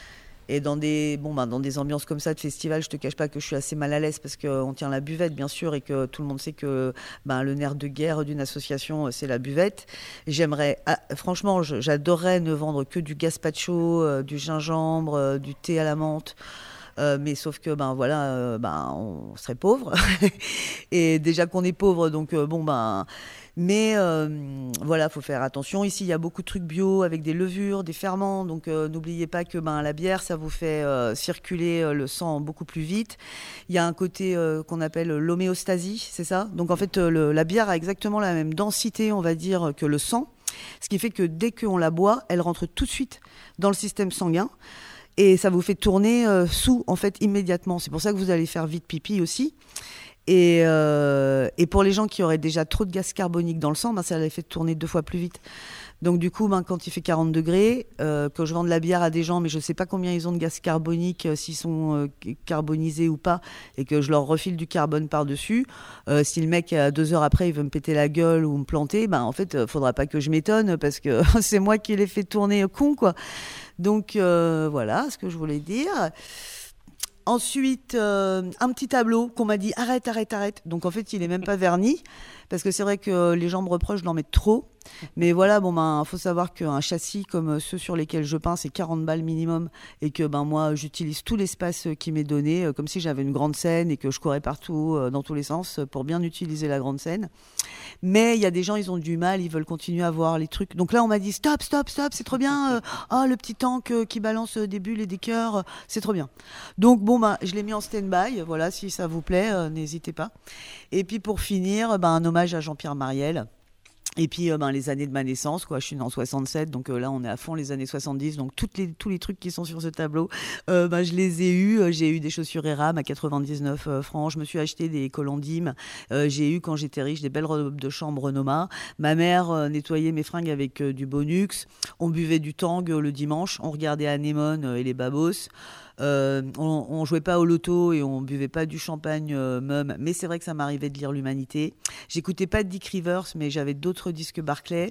Et dans des, bon, ben, dans des ambiances comme ça de festival, je te cache pas que je suis assez mal à l'aise parce qu'on tient la buvette, bien sûr, et que tout le monde sait que ben, le nerf de guerre d'une association, c'est la buvette. J'aimerais, ah, franchement, je, j'adorerais ne vendre que du gazpacho, euh, du gingembre, euh, du thé à la menthe. Euh, mais sauf que ben voilà, euh, ben on serait pauvre et déjà qu'on est pauvre, donc euh, bon ben. Mais euh, voilà, faut faire attention. Ici, il y a beaucoup de trucs bio avec des levures, des ferments. Donc, euh, n'oubliez pas que ben, la bière, ça vous fait euh, circuler euh, le sang beaucoup plus vite. Il y a un côté euh, qu'on appelle l'homéostasie, c'est ça ? Donc, en fait, euh, le, la bière a exactement la même densité, on va dire, que le sang. Ce qui fait que dès qu'on la boit, elle rentre tout de suite dans le système sanguin. Et ça vous fait tourner euh, sous, en fait, immédiatement. C'est pour ça que vous allez faire vite pipi aussi. Et, euh, et pour les gens qui auraient déjà trop de gaz carbonique dans le sang, ben, ça les fait tourner deux fois plus vite. Donc du coup, ben, quand il fait quarante degrés, euh, que je vends de la bière à des gens, mais je ne sais pas combien ils ont de gaz carbonique, euh, s'ils sont euh, carbonisés ou pas, et que je leur refile du carbone par-dessus, euh, si le mec, euh, deux heures après, il veut me péter la gueule ou me planter, ben, en fait, il ne faudra pas que je m'étonne, parce que c'est moi qui l'ai fait tourner euh, con, quoi. Donc euh, voilà ce que je voulais dire. Ensuite, euh, un petit tableau qu'on m'a dit « arrête, arrête, arrête ». Donc en fait, il n'est même pas verni, parce que c'est vrai que les gens me reprochent d'en mettre trop. Mais voilà, bon ben, faut savoir qu'un châssis comme ceux sur lesquels je peins, c'est quarante balles minimum, et que ben moi, j'utilise tout l'espace qui m'est donné, euh, comme si j'avais une grande scène et que je courais partout, euh, dans tous les sens, pour bien utiliser la grande scène. Mais il y a des gens, ils ont du mal, ils veulent continuer à voir les trucs. Donc là, on m'a dit stop, stop, stop, c'est trop bien. Ah, euh, oh, le petit tank euh, qui balance des bulles et des cœurs, euh, c'est trop bien. Donc bon ben, je l'ai mis en stand-by. Voilà, si ça vous plaît, euh, n'hésitez pas. Et puis pour finir, ben un hommage à Jean-Pierre Mariel. Et puis euh, ben, les années de ma naissance, quoi. Je suis née en soixante-sept, donc euh, là on est à fond les années soixante-dix, donc toutes les, tous les trucs qui sont sur ce tableau, euh, ben, je les ai eus. J'ai eu des chaussures Eram à quatre-vingt-dix-neuf euh, francs, je me suis acheté des Collandim, euh, j'ai eu quand j'étais riche des belles robes de chambre Noma, ma mère euh, nettoyait mes fringues avec euh, du Bonux, on buvait du Tang euh, le dimanche, on regardait Anémone euh, et les Babos. Euh, on, on jouait pas au loto et on buvait pas du champagne euh, mum, mais c'est vrai que ça m'arrivait de lire l'Humanité. J'écoutais pas de Dick Rivers, mais j'avais d'autres disques Barclay.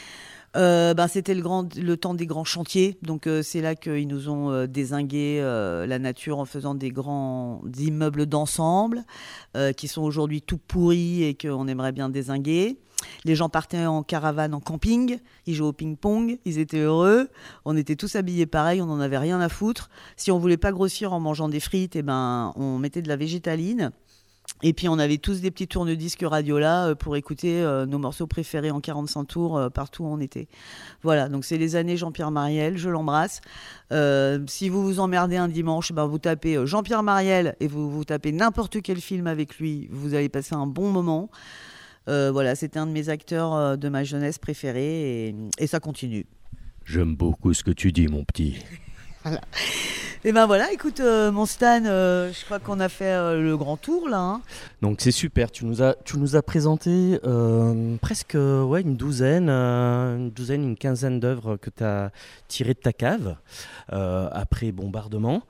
Euh, ben, c'était le, grand, le temps des grands chantiers, donc euh, c'est là qu'ils nous ont euh, dézingué euh, la nature en faisant des grands immeubles d'ensemble euh, qui sont aujourd'hui tout pourris et qu'on aimerait bien dézinguer. Les gens partaient en caravane, en camping, ils jouaient au ping-pong, ils étaient heureux, on était tous habillés pareil, on n'en avait rien à foutre. Si on voulait pas grossir en mangeant des frites, eh ben, on mettait de la végétaline. Et puis on avait tous des petits tourne-disques Radiola pour écouter euh, nos morceaux préférés en quarante-cinq tours euh, partout où on était. Voilà, donc c'est les années Jean-Pierre Mariel, je l'embrasse. Euh, si vous vous emmerdez un dimanche, ben vous tapez Jean-Pierre Mariel et vous, vous tapez n'importe quel film avec lui, vous allez passer un bon moment. Euh, voilà, c'était un de mes acteurs euh, de ma jeunesse préférés et, et ça continue. J'aime beaucoup ce que tu dis, mon petit. Voilà. Et ben voilà, écoute, euh, mon Stan, euh, je crois qu'on a fait euh, le grand tour là. Hein. Donc c'est super, tu nous as, tu nous as présenté euh, presque ouais, une douzaine, euh, une douzaine, une quinzaine d'œuvres que tu as tirées de ta cave euh, après bombardement.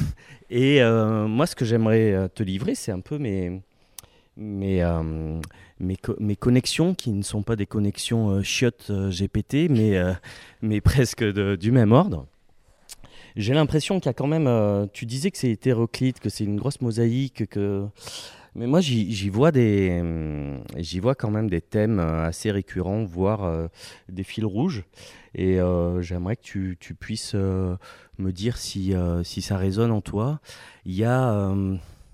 Et euh, moi, ce que j'aimerais te livrer, c'est un peu mes... Mes, euh, mes, co- mes connexions qui ne sont pas des connexions euh, chiottes euh, G P T, mais, euh, mais presque de, du même ordre. J'ai l'impression qu'il y a quand même... Euh, tu disais que c'est hétéroclite, que c'est une grosse mosaïque, que... mais moi j'y, j'y, vois des, euh, j'y vois quand même des thèmes assez récurrents, voire euh, des fils rouges. Et euh, j'aimerais que tu, tu puisses euh, me dire si, euh, si ça résonne en toi. Il y a... Euh,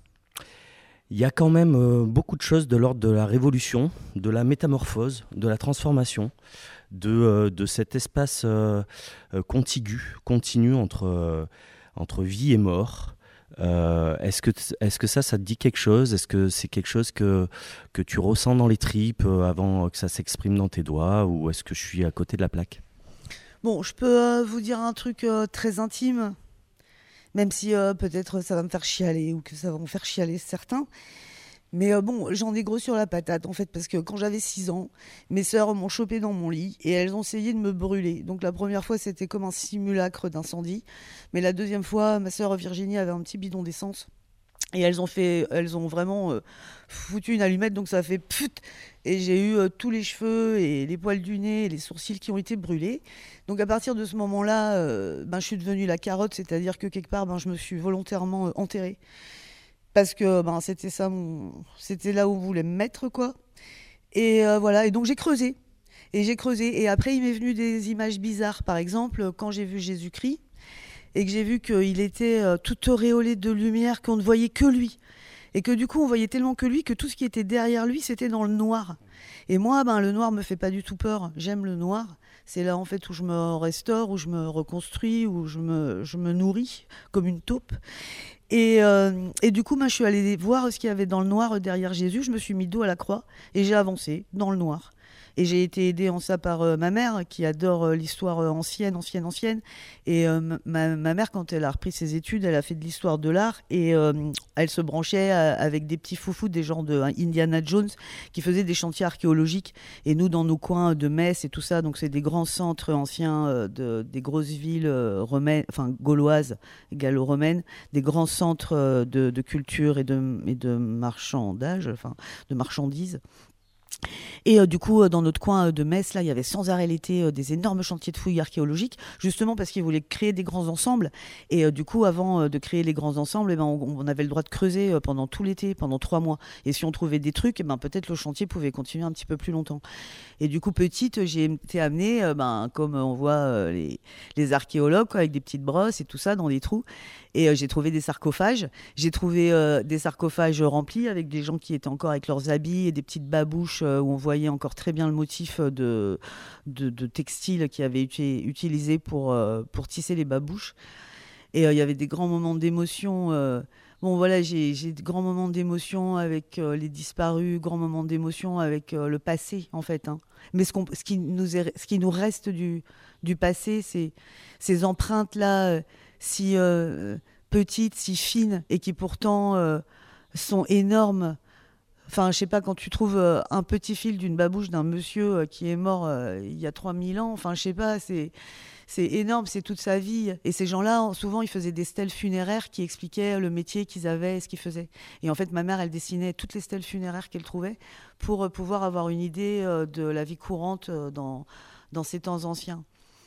Il y a quand même euh, beaucoup de choses de l'ordre de la révolution, de la métamorphose, de la transformation, de, euh, de cet espace euh, euh, contigu, continu entre, euh, entre vie et mort. Euh, est-ce que, est-ce que ça, ça te dit quelque chose ? Est-ce que c'est quelque chose que, que tu ressens dans les tripes euh, avant que ça s'exprime dans tes doigts ? Ou est-ce que je suis à côté de la plaque ? Bon, je peux euh, vous dire un truc euh, très intime. Même si euh, peut-être ça va me faire chialer ou que ça va me faire chialer certains. Mais euh, bon, j'en ai gros sur la patate en fait, parce que quand j'avais six ans, mes sœurs m'ont chopé dans mon lit et elles ont essayé de me brûler. Donc la première fois, c'était comme un simulacre d'incendie. Mais la deuxième fois, ma sœur Virginie avait un petit bidon d'essence. Et elles ont, fait, elles ont vraiment euh, foutu une allumette, donc ça a fait pfut. Et j'ai eu euh, tous les cheveux et les poils du nez et les sourcils qui ont été brûlés. Donc à partir de ce moment-là, euh, ben, je suis devenue la carotte, c'est-à-dire que quelque part, ben, je me suis volontairement euh, enterrée. Parce que ben, c'était ça, mon... c'était là où on voulait me mettre, quoi. Et euh, voilà, et donc j'ai creusé. Et j'ai creusé. Et après, il m'est venu des images bizarres. Par exemple, quand j'ai vu Jésus-Christ, et que j'ai vu qu'il était euh, tout auréolé de lumière, qu'on ne voyait que lui. Et que du coup, on voyait tellement que lui, que tout ce qui était derrière lui, c'était dans le noir. Et moi, ben, le noir me fait pas du tout peur. J'aime le noir. C'est là, en fait, où je me restaure, où je me reconstruis, où je me, je me nourris comme une taupe. Et, euh, et du coup, ben, je suis allée voir ce qu'il y avait dans le noir derrière Jésus. Je me suis mis dos à la croix et j'ai avancé dans le noir. Et j'ai été aidée en ça par euh, ma mère, qui adore euh, l'histoire euh, ancienne, ancienne, ancienne. Et euh, ma, ma mère, quand elle a repris ses études, elle a fait de l'histoire de l'art. Et euh, elle se branchait euh, avec des petits foufous, des gens de hein, Indiana Jones, qui faisaient des chantiers archéologiques. Et nous, dans nos coins de Metz et tout ça, donc c'est des grands centres anciens euh, de, des grosses villes euh, romaines, enfin gauloises, gallo-romaines, des grands centres euh, de, de culture et de, et de marchandage, enfin de marchandises. Et euh, du coup, euh, dans notre coin euh, de Metz, là, il y avait sans arrêt l'été euh, des énormes chantiers de fouilles archéologiques, justement parce qu'ils voulaient créer des grands ensembles. Et euh, du coup, avant euh, de créer les grands ensembles, eh ben, on, on avait le droit de creuser euh, pendant tout l'été, pendant trois mois. Et si on trouvait des trucs, eh ben, peut-être le chantier pouvait continuer un petit peu plus longtemps. Et du coup, petite, j'ai été amenée, euh, ben, comme on voit euh, les, les archéologues, quoi, avec des petites brosses et tout ça dans les trous. Et euh, j'ai trouvé des sarcophages. J'ai trouvé euh, des sarcophages remplis avec des gens qui étaient encore avec leurs habits et des petites babouches euh, où on voyait encore très bien le motif de, de, de textile qui avait été utilisé pour, euh, pour tisser les babouches. Et il euh, y avait des grands moments d'émotion. Euh, bon, voilà, j'ai, j'ai de grands moments d'émotion avec euh, les disparus, grands moments d'émotion avec euh, le passé, en fait. Hein. Mais ce, qu'on, ce, qui nous est, ce qui nous reste du, du passé, c'est ces empreintes-là, euh, si euh, petites, si fines, et qui pourtant euh, sont énormes. Enfin, je sais pas, quand tu trouves euh, un petit fil d'une babouche d'un monsieur euh, qui est mort euh, il y a trois mille ans, enfin, je sais pas, c'est, c'est énorme, c'est toute sa vie. Et ces gens-là, souvent, ils faisaient des stèles funéraires qui expliquaient le métier qu'ils avaient et ce qu'ils faisaient. Et en fait, ma mère, elle dessinait toutes les stèles funéraires qu'elle trouvait pour euh, pouvoir avoir une idée euh, de la vie courante euh, dans, dans ces temps anciens.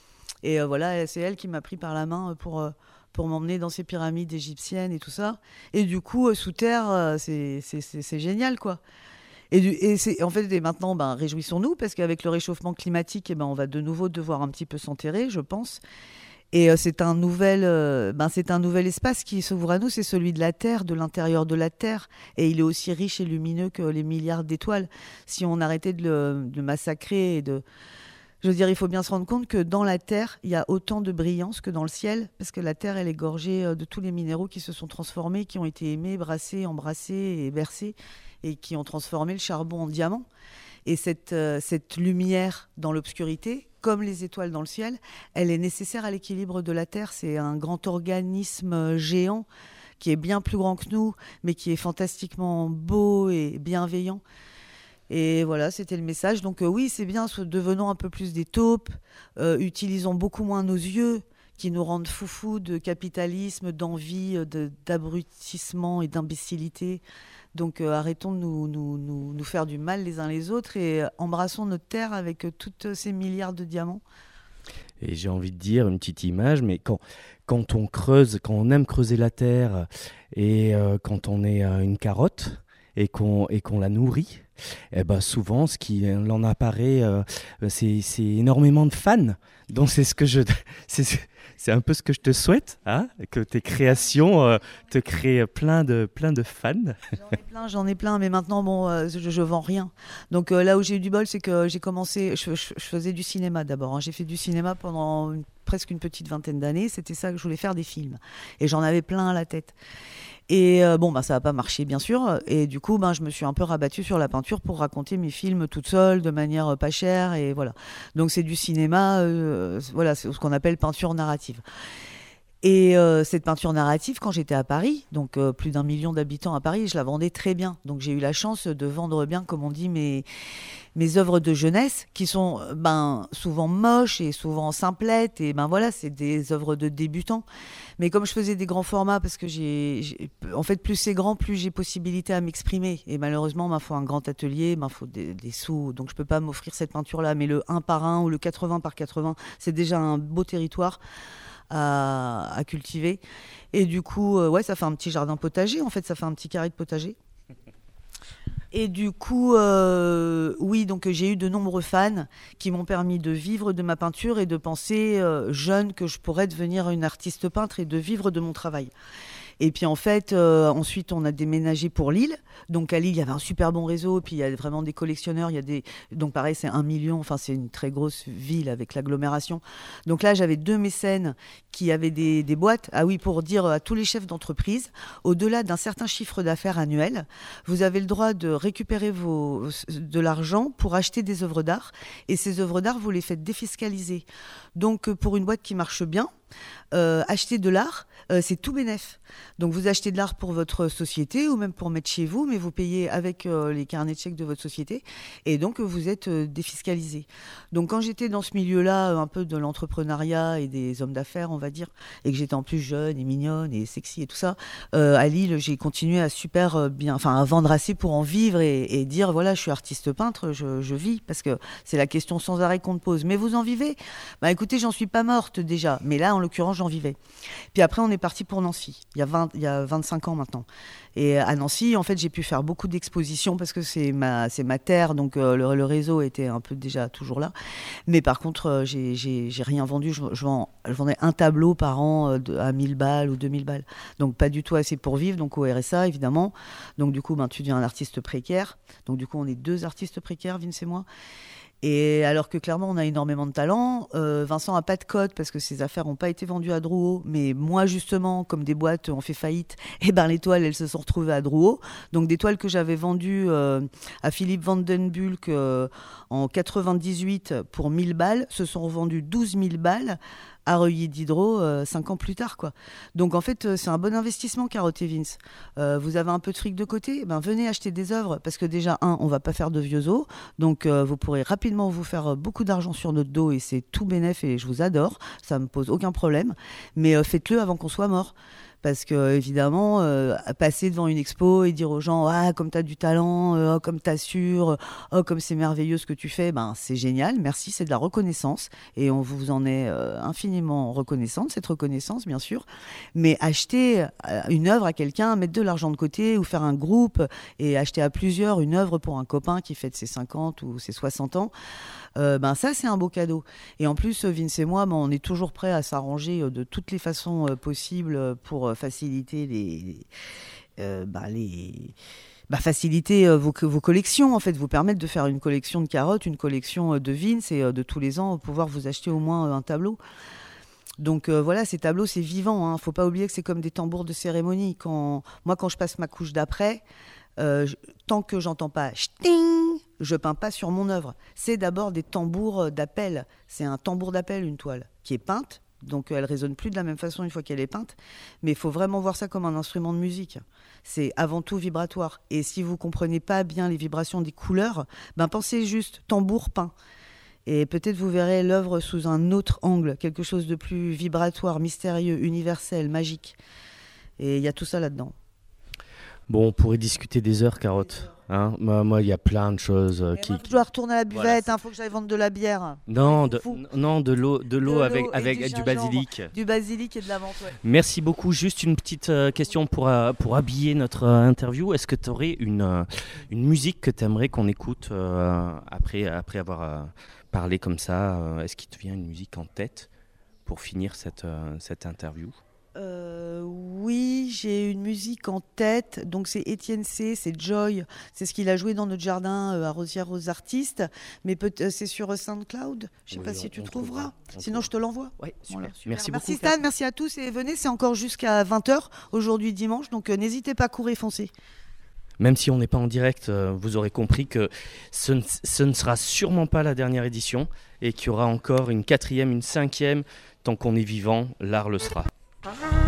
Et euh, voilà, c'est elle qui m'a pris par la main pour... Euh, pour m'emmener dans ces pyramides égyptiennes et tout ça. Et du coup, euh, sous terre, euh, c'est, c'est, c'est, c'est génial, quoi. Et, du, et c'est, en fait, et maintenant, ben, réjouissons-nous, parce qu'avec le réchauffement climatique, eh ben, on va de nouveau devoir un petit peu s'enterrer, je pense. Et euh, c'est un nouvel, euh, ben, c'est un nouvel espace qui s'ouvre à nous, c'est celui de la Terre, de l'intérieur de la Terre. Et il est aussi riche et lumineux que les milliards d'étoiles. Si on arrêtait de le, de massacrer et de... Je veux dire, il faut bien se rendre compte que dans la Terre, il y a autant de brillance que dans le ciel, parce que la Terre, elle est gorgée de tous les minéraux qui se sont transformés, qui ont été aimés, brassés, embrassés et bercés, et qui ont transformé le charbon en diamant. Et cette, euh, cette lumière dans l'obscurité, comme les étoiles dans le ciel, elle est nécessaire à l'équilibre de la Terre. C'est un grand organisme géant qui est bien plus grand que nous, mais qui est fantastiquement beau et bienveillant. Et voilà, c'était le message. Donc euh, oui, c'est bien, devenons un peu plus des taupes, euh, utilisons beaucoup moins nos yeux qui nous rendent foufous de capitalisme, d'envie, de, d'abrutissement et d'imbécilité. Donc euh, arrêtons de nous, nous, nous, nous faire du mal les uns les autres et euh, embrassons notre terre avec euh, toutes ces milliards de diamants. Et j'ai envie de dire une petite image, mais quand, quand on creuse, quand on aime creuser la terre et euh, quand on est euh, une carotte et qu'on, et qu'on la nourrit, eh ben souvent, ce qui en apparaît, euh, c'est, c'est énormément de fans. Donc c'est ce que je, c'est, c'est un peu ce que je te souhaite, hein, que tes créations euh, te créent plein de, plein de fans. J'en ai plein, j'en ai plein, mais maintenant bon, euh, je, je vends rien. Donc euh, là où j'ai eu du bol, c'est que j'ai commencé, je, je, je faisais du cinéma d'abord. Hein. J'ai fait du cinéma pendant une, presque une petite vingtaine d'années. C'était ça que je voulais faire, des films, et j'en avais plein à la tête. Et euh, bon, bah, ça n'a pas marché, bien sûr. Et du coup, ben, je me suis un peu rabattue sur la peinture pour raconter mes films toute seule, de manière euh, pas chère. Et voilà. Donc, c'est du cinéma, euh, voilà, c'est ce qu'on appelle peinture narrative. Et euh, cette peinture narrative, quand j'étais à Paris, donc euh, plus d'un million d'habitants à Paris, je la vendais très bien. Donc, j'ai eu la chance de vendre bien, comme on dit, mes... mes œuvres de jeunesse qui sont ben, souvent moches et souvent simplettes et ben voilà, c'est des œuvres de débutants. Mais comme je faisais des grands formats, parce que j'ai, j'ai en fait plus c'est grand, plus j'ai possibilité à m'exprimer. Et malheureusement, il ben, faut un grand atelier, il ben, faut des, des sous, donc je peux pas m'offrir cette peinture-là. Mais le un par un ou le quatre-vingts par quatre-vingts, c'est déjà un beau territoire à, à cultiver. Et du coup, euh, ouais, ça fait un petit jardin potager. En fait, ça fait un petit carré de potager. Et du coup, euh, oui, donc j'ai eu de nombreux fans qui m'ont permis de vivre de ma peinture et de penser euh, jeune que je pourrais devenir une artiste peintre et de vivre de mon travail. Et puis en fait, euh, ensuite on a déménagé pour Lille. Donc à Lille, il y avait un super bon réseau, puis il y a vraiment des collectionneurs, il y a des... donc pareil, c'est un million, enfin c'est une très grosse ville avec l'agglomération. Donc là, j'avais deux mécènes qui avaient des, des boîtes. Ah oui, pour dire à tous les chefs d'entreprise, au-delà d'un certain chiffre d'affaires annuel, vous avez le droit de récupérer vos, de l'argent pour acheter des œuvres d'art. Et ces œuvres d'art, vous les faites défiscaliser. Donc pour une boîte qui marche bien, Euh, acheter de l'art, euh, c'est tout bénef. Donc vous achetez de l'art pour votre société ou même pour mettre chez vous, mais vous payez avec euh, les carnets de chèques de votre société et donc vous êtes euh, défiscalisé. Donc quand j'étais dans ce milieu-là, euh, un peu de l'entrepreneuriat et des hommes d'affaires, on va dire, et que j'étais en plus jeune et mignonne et sexy et tout ça, euh, à Lille, j'ai continué à super euh, bien, enfin à vendre assez pour en vivre et, et dire voilà, je suis artiste peintre, je, je vis, parce que c'est la question sans arrêt qu'on te pose. Mais vous en vivez ? Bah écoutez, j'en suis pas morte déjà, mais là en l'occurrence j'en vivais. Puis après on est parti pour Nancy, il y a vingt, il y a vingt-cinq ans maintenant. Et à Nancy, en fait, j'ai pu faire beaucoup d'expositions parce que c'est ma, c'est ma terre, donc euh, le, le réseau était un peu déjà toujours là. Mais par contre, euh, j'ai, j'ai, j'ai rien vendu. Je, je, vends, je vendais un tableau par an euh, de, à mille balles ou deux mille balles. Donc pas du tout assez pour vivre, donc au R S A évidemment. Donc du coup, ben, tu deviens un artiste précaire. Donc du coup, on est deux artistes précaires, Vince et moi. Et alors que clairement on a énormément de talent, euh, Vincent a pas de code parce que ses affaires n'ont pas été vendues à Drouot, mais moi justement comme des boîtes ont fait faillite, et ben les toiles elles se sont retrouvées à Drouot, donc des toiles que j'avais vendues euh, à Philippe Van Den Bulck euh, en quatre-vingt-dix-huit pour mille balles, se sont revendues douze mille balles à Reuilly Diderot euh, cinq ans plus tard, quoi. Donc en fait euh, c'est un bon investissement, Carotte et Vince. Euh, vous avez un peu de fric de côté, ben venez acheter des œuvres parce que déjà un, on va pas faire de vieux os, donc euh, vous pourrez rapidement vous faire beaucoup d'argent sur notre dos et c'est tout bénef et je vous adore, ça me pose aucun problème. Mais euh, faites-le avant qu'on soit mort. Parce que évidemment, euh, passer devant une expo et dire aux gens ah comme t'as du talent, euh, oh comme t'assures, oh comme c'est merveilleux ce que tu fais, ben c'est génial, merci, c'est de la reconnaissance et on vous en est euh, infiniment reconnaissante, cette reconnaissance bien sûr. Mais acheter une œuvre à quelqu'un, mettre de l'argent de côté ou faire un groupe et acheter à plusieurs une œuvre pour un copain qui fête ses cinquante ou ses soixante ans. Euh, ben ça c'est un beau cadeau. Et en plus Vince et moi ben, on est toujours prêts à s'arranger de toutes les façons euh, possibles pour euh, faciliter les, euh, ben, les bah, faciliter euh, vos, vos collections, en fait, vous permettre de faire une collection de carottes, une collection euh, de Vince et euh, de tous les ans pouvoir vous acheter au moins euh, un tableau. Donc euh, voilà, ces tableaux c'est vivant, hein. Faut pas oublier que c'est comme des tambours de cérémonie. Quand moi quand je passe ma couche d'après, euh, je, tant que j'entends pas ch'ting, je peins pas sur mon œuvre. C'est d'abord des tambours d'appel. C'est un tambour d'appel, une toile, qui est peinte. Donc elle résonne plus de la même façon une fois qu'elle est peinte. Mais il faut vraiment voir ça comme un instrument de musique. C'est avant tout vibratoire. Et si vous comprenez pas bien les vibrations des couleurs, ben pensez juste tambour peint. Et peut-être vous verrez l'œuvre sous un autre angle, quelque chose de plus vibratoire, mystérieux, universel, magique. Et il y a tout ça là-dedans. Bon, on pourrait discuter des heures, Carotte. Hein, moi, il y a plein de choses euh, qui. Moi, je dois retourner à la buvette. Il voilà, hein, faut que j'aille vendre de la bière. Non, de, non, de l'eau, de l'eau de avec, avec du, du basilic. Du basilic et de la menthe. Ouais. Merci beaucoup. Juste une petite euh, question pour euh, pour habiller notre euh, interview. Est-ce que tu aurais une euh, une musique que tu aimerais qu'on écoute euh, après après avoir euh, parlé comme ça euh, Est-ce qu'il te vient une musique en tête pour finir cette euh, cette interview? Euh, oui, j'ai une musique en tête. Donc c'est Étienne C, c'est Joy. C'est ce qu'il a joué dans notre jardin euh, à Rosières aux artistes. Mais peut- euh, c'est sur SoundCloud. Je ne sais oui, pas si tu trouveras. Sinon, je te l'envoie. Ouais, super. Voilà, super. Merci, merci beaucoup. Stan, merci à tous. Et venez, c'est encore jusqu'à vingt heures aujourd'hui dimanche. Donc euh, n'hésitez pas à courir, foncez. Même si on n'est pas en direct, euh, vous aurez compris que ce ne, ce ne sera sûrement pas la dernière édition et qu'il y aura encore une quatrième, une cinquième. Tant qu'on est vivant, l'art le sera. Ah.